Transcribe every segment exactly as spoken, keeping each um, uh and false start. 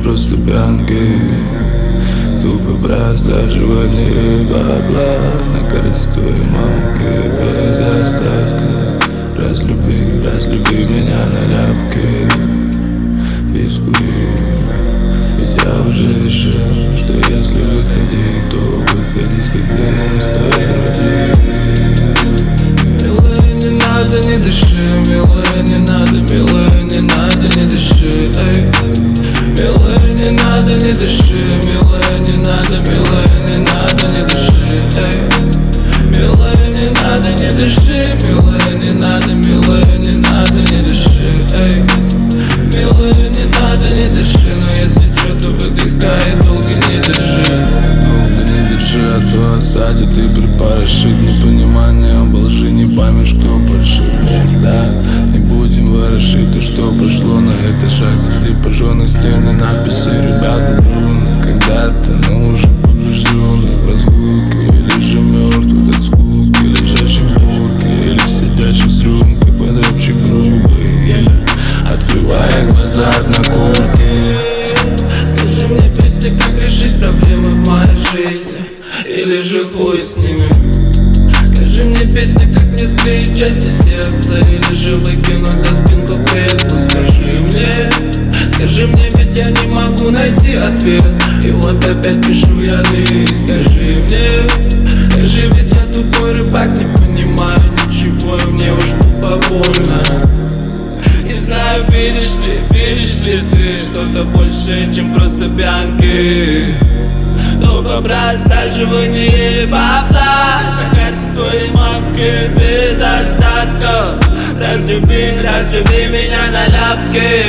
просто пьянки. Тупо просаживание бабла на карте твоей мамки без остатка. Разлюби, разлюби меня на ляпке. Искури, ведь я уже решил, что если выходить, то выходить, когда мы с тобой груди. Милая, не надо, не дыши, милая, не надо, милая, не надо, не дыши, эй. Милая, не надо, не дыши, милая, не надо, милая, не надо, не дыши, эй. Милая, не надо, не дыши, милая, не надо, милая, не надо, не дыши, эй. Милая, не надо, не дыши, но если что-то выдыхай, долго не держи. Долго не держи, а то осадит и припорошит непониманием во лжи, не поймешь, кто прошит. Да, не будем ворошить то, что прошло на этажах. Среди пожженных стен и надписи ребят брунных. Когда-то, но уже побежденный в разлуке, или же мертвых от скуки, лежащих в бурке, или сидящих с рюмкой под общей грубой, еле открывая глаза от накурки. Скажи мне, песня, как решить проблемы в моей жизни, или же хуй с ними. Скажи мне, песня, как мне склеить части сердца, или же выкинуть за спинку кресла. Скажи мне, скажи мне, ведь я не могу найти ответ, и вот опять пишу я лист. Скажи мне, скажи, ведь я тупой рыбак, не понимаю ничего, и мне уж тупо больно. Не знаю, видишь ли, видишь ли ты что-то большее, чем просто пьянки. Тупо просаживание бабла на карте твоей мамки без остатка. Разлюби, разлюби меня на ляпке.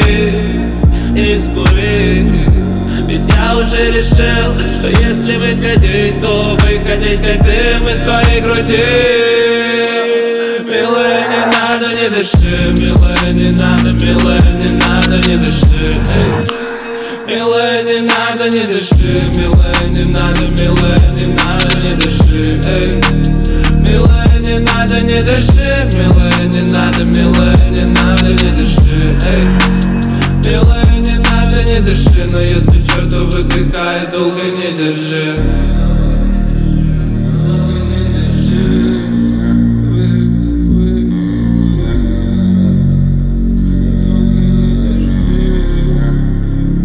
Искури, ведь я уже решил, что если выходить, то выходить, как дым из твоей груди. Милая, не надо, не дыши, милая, не надо, милая, не надо, не дыши, эй. Милая, не надо, не дыши, милая, не надо, милая, не надо, не дыши, эй. Милая, не надо, не дыши, милая, не надо, милая, не надо, не дыши, эй. Милая, не надо, не дыши, но если что-то выдыхай, долго не держи.